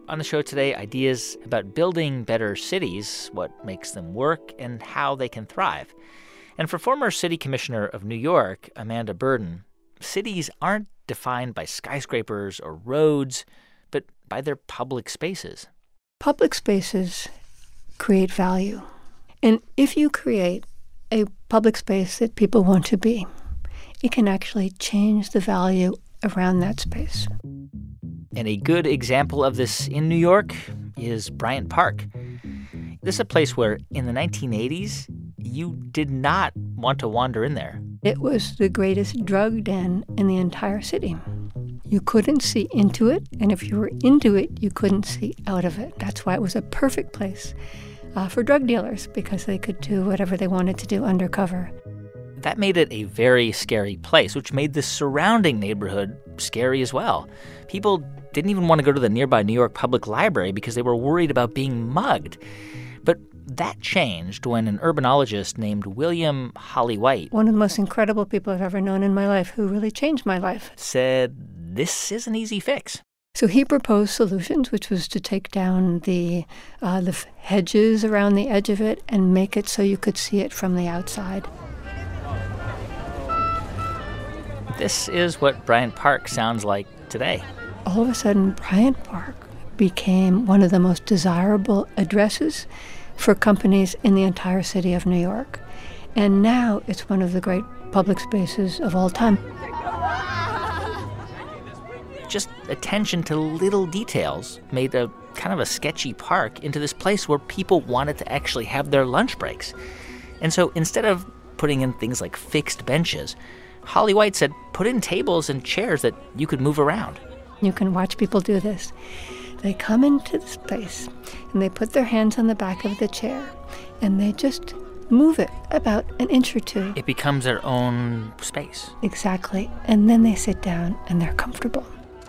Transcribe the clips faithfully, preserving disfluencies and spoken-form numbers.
On the show today, ideas about building better cities, what makes them work, and how they can thrive. And for former city commissioner of New York, Amanda Burden, cities aren't defined by skyscrapers or roads, but by their public spaces. Public spaces create value. And if you create a public space that people want to be, it can actually change the value around that space. And a good example of this in New York is Bryant Park. This is a place where, in the nineteen eighties, you did not want to wander in there. It was the greatest drug den in the entire city. You couldn't see into it, and if you were into it, you couldn't see out of it. That's why it was a perfect place uh, for drug dealers, because they could do whatever they wanted to do undercover. That made it a very scary place, which made the surrounding neighborhood scary as well. People didn't even want to go to the nearby New York Public Library because they were worried about being mugged. But that changed when an urbanologist named William Holly White, one of the most incredible people I've ever known in my life, who really changed my life, said this is an easy fix. So he proposed solutions, which was to take down the uh, the hedges around the edge of it and make it so you could see it from the outside. This is what Bryant Park sounds like today. All of a sudden, Bryant Park became one of the most desirable addresses for companies in the entire city of New York. And now it's one of the great public spaces of all time. Just attention to little details made a kind of a sketchy park into this place where people wanted to actually have their lunch breaks. And so instead of putting in things like fixed benches, Holly White said put in tables and chairs that you could move around. You can watch people do this. They come into this place and they put their hands on the back of the chair and they just move it about an inch or two. It becomes their own space. Exactly. And then they sit down and they're comfortable.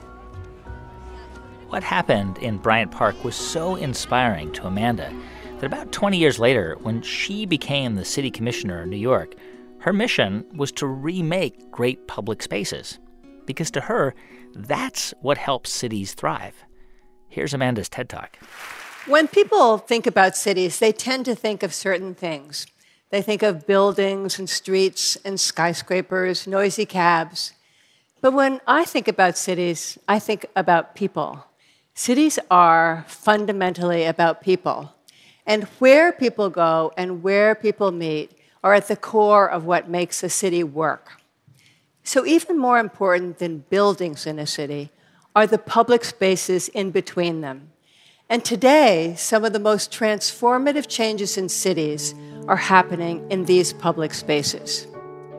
What happened in Bryant Park was so inspiring to Amanda that about twenty years later, when she became the city commissioner of New York, her mission was to remake great public spaces. Because to her, that's what helps cities thrive. Here's Amanda's TED Talk. When people think about cities, they tend to think of certain things. They think of buildings and streets and skyscrapers, noisy cabs. But when I think about cities, I think about people. Cities are fundamentally about people. And where people go and where people meet are at the core of what makes a city work. So even more important than buildings in a city are the public spaces in between them. And today, some of the most transformative changes in cities are happening in these public spaces.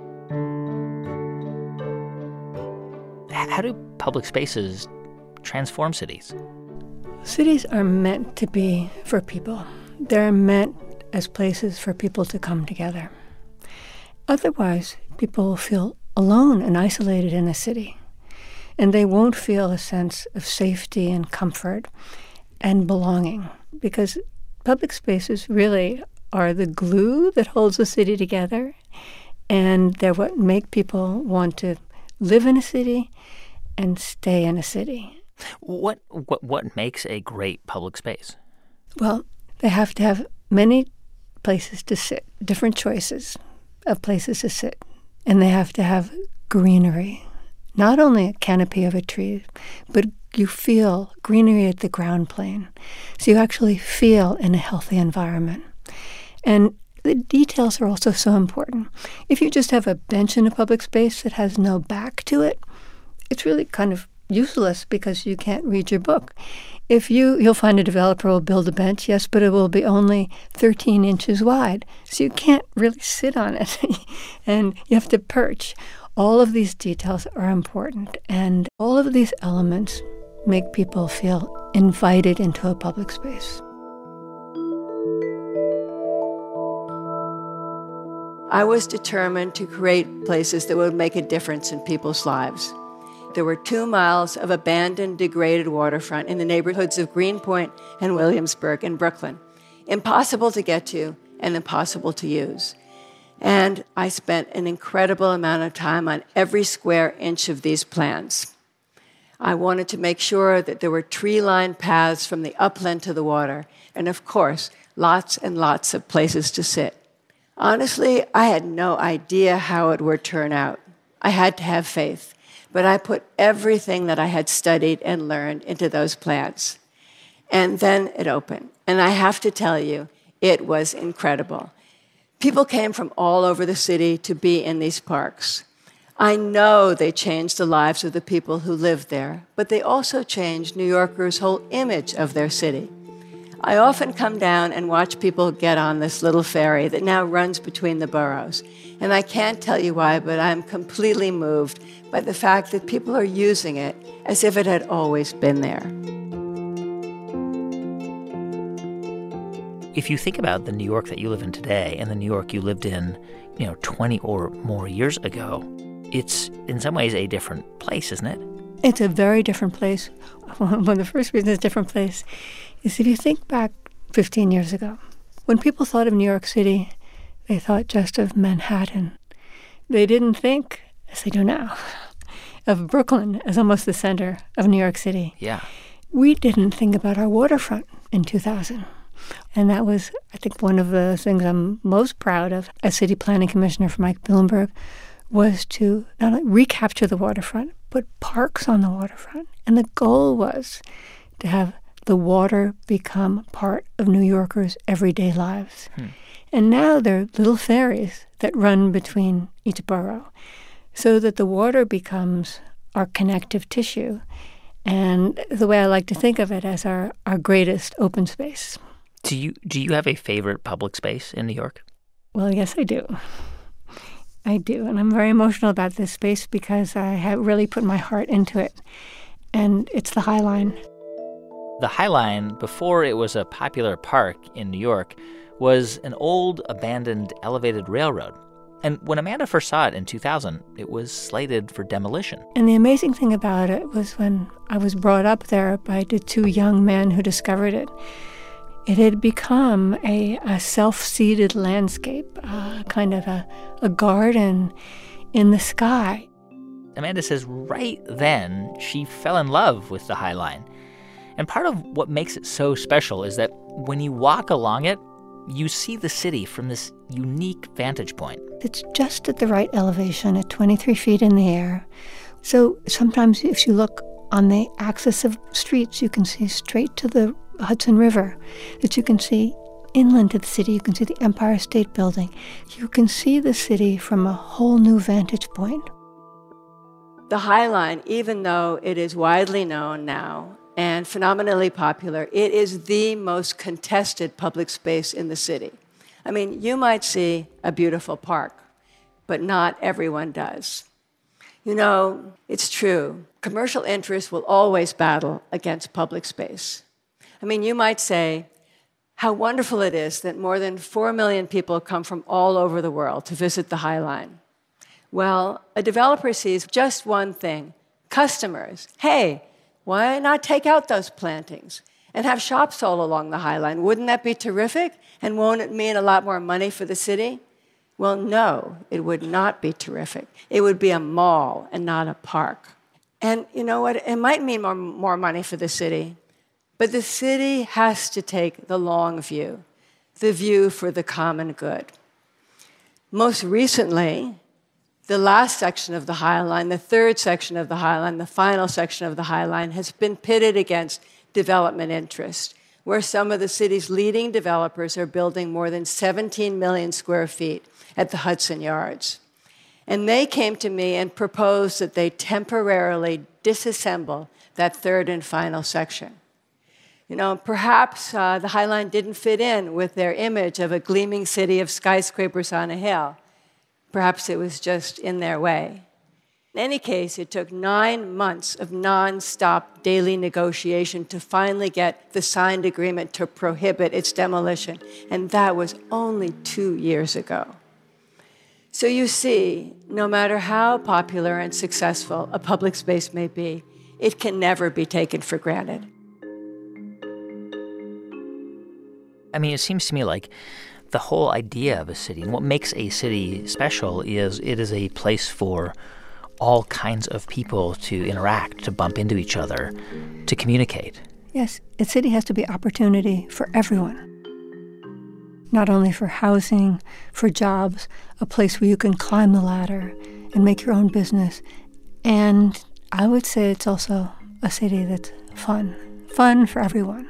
How do public spaces transform cities? Cities are meant to be for people. They're meant as places for people to come together. Otherwise, people will feel alone and isolated in a city, and they won't feel a sense of safety and comfort and belonging, because public spaces really are the glue that holds the city together, and they're what make people want to live in a city and stay in a city. What what what makes a great public space? Well, they have to have many places to sit, different choices of places to sit. And they have to have greenery, not only a canopy of a tree, but you feel greenery at the ground plane. So you actually feel in a healthy environment. And the details are also so important. If you just have a bench in a public space that has no back to it, it's really kind of useless because you can't read your book. If you, you'll find a developer will build a bench, yes, but it will be only thirteen inches wide. So you can't really sit on it. And you have to perch. All of these details are important. And all of these elements make people feel invited into a public space. I was determined to create places that would make a difference in people's lives. There were two miles of abandoned, degraded waterfront in the neighborhoods of Greenpoint and Williamsburg in Brooklyn. Impossible to get to and impossible to use. And I spent an incredible amount of time on every square inch of these plans. I wanted to make sure that there were tree-lined paths from the upland to the water, and of course, lots and lots of places to sit. Honestly, I had no idea how it would turn out. I had to have faith, but I put everything that I had studied and learned into those plans. And then it opened, and I have to tell you, it was incredible. People came from all over the city to be in these parks. I know they changed the lives of the people who lived there, but they also changed New Yorkers' whole image of their city. I often come down and watch people get on this little ferry that now runs between the boroughs. And I can't tell you why, but I'm completely moved by the fact that people are using it as if it had always been there. If you think about the New York that you live in today and the New York you lived in, you know, twenty or more years ago, it's in some ways a different place, isn't it? It's a very different place. One of the first reasons it's a different place is if you think back fifteen years ago, when people thought of New York City, they thought just of Manhattan. They didn't think, as they do now, of Brooklyn as almost the center of New York City. Yeah. We didn't think about our waterfront in two thousand. And that was, I think, one of the things I'm most proud of as city planning commissioner for Mike Bloomberg was to not only recapture the waterfront, but parks on the waterfront. And the goal was to have the water become part of New Yorkers' everyday lives. Hmm. And now there are little ferries that run between each borough so that the water becomes our connective tissue. And the way I like to think of it as our, our greatest open space. Do you do you have a favorite public space in New York? Well, yes, I do. I do. And I'm very emotional about this space because I have really put my heart into it. And it's the High Line. The High Line, before it was a popular park in New York, was an old, abandoned, elevated railroad. And when Amanda first saw it in two thousand, it was slated for demolition. And the amazing thing about it was when I was brought up there by the two young men who discovered it, it had become a, a self-seeded landscape, uh, kind of a, a garden in the sky. Amanda says right then she fell in love with the High Line. And part of what makes it so special is that when you walk along it, you see the city from this unique vantage point. It's just at the right elevation at twenty-three feet in the air. So sometimes if you look on the axis of streets, you can see straight to the Hudson River, that you can see inland to the city. You can see the Empire State Building. You can see the city from a whole new vantage point. The High Line, even though it is widely known now and phenomenally popular, it is the most contested public space in the city. I mean, you might see a beautiful park, but not everyone does. You know, it's true. Commercial interests will always battle against public space. I mean, you might say how wonderful it is that more than four million people come from all over the world to visit the High Line. Well, a developer sees just one thing: customers. Hey, why not take out those plantings and have shops all along the High Line? Wouldn't that be terrific? And won't it mean a lot more money for the city? Well, no, it would not be terrific. It would be a mall and not a park. And you know what? It might mean more, more money for the city, but the city has to take the long view, the view for the common good. Most recently, the last section of the High Line, the third section of the High Line, the final section of the High Line, has been pitted against development interest, where some of the city's leading developers are building more than seventeen million square feet at the Hudson Yards. And they came to me and proposed that they temporarily disassemble that third and final section. You know, perhaps uh, the High Line didn't fit in with their image of a gleaming city of skyscrapers on a hill. Perhaps it was just in their way. In any case, it took nine months of nonstop daily negotiation to finally get the signed agreement to prohibit its demolition, and that was only two years ago. So you see, no matter how popular and successful a public space may be, it can never be taken for granted. I mean, it seems to me like the whole idea of a city and what makes a city special is it is a place for all kinds of people to interact, to bump into each other, to communicate. Yes, a city has to be opportunity for everyone. Not only for housing, for jobs, a place where you can climb the ladder and make your own business. And I would say it's also a city that's fun. Fun for everyone.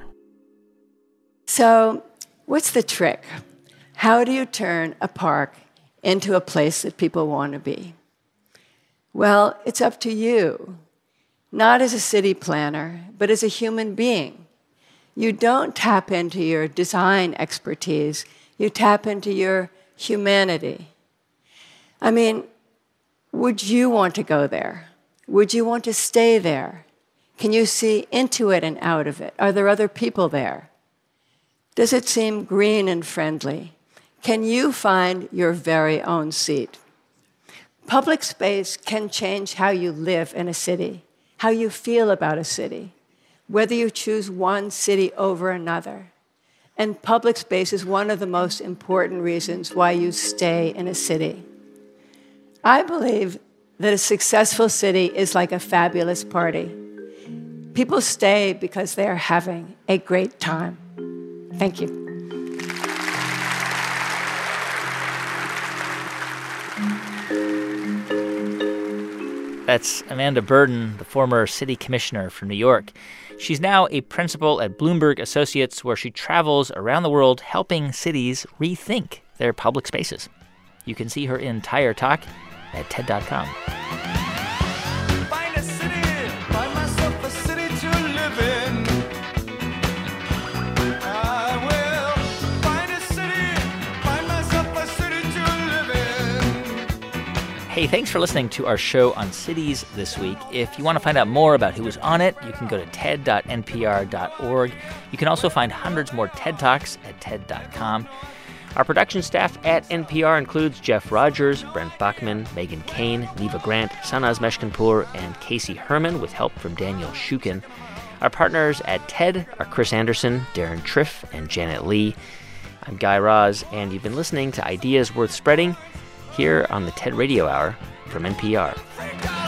So, what's the trick? How do you turn a park into a place that people want to be? Well, it's up to you, not as a city planner, but as a human being. You don't tap into your design expertise, you tap into your humanity. I mean, would you want to go there? Would you want to stay there? Can you see into it and out of it? Are there other people there? Does it seem green and friendly? Can you find your very own seat? Public space can change how you live in a city, how you feel about a city, whether you choose one city over another. And public space is one of the most important reasons why you stay in a city. I believe that a successful city is like a fabulous party. People stay because they are having a great time. Thank you. That's Amanda Burden, the former city commissioner from New York. She's now a principal at Bloomberg Associates, where she travels around the world helping cities rethink their public spaces. You can see her entire talk at TED dot com. Find a city, find myself a city to live in. I will find a city, find myself a city to live in. Hey, thanks for listening to our show on cities this week. If you want to find out more about who was on it, you can go to ted dot n p r dot org. You can also find hundreds more TED Talks at ted dot com. Our production staff at N P R includes Jeff Rogers, Brent Bachman, Megan Kane, Neva Grant, Sanaz Meshkinpour, and Casey Herman, with help from Daniel Shukin. Our partners at TED are Chris Anderson, Darren Triff, and Janet Lee. I'm Guy Raz, and you've been listening to Ideas Worth Spreading here on the TED Radio Hour from N P R.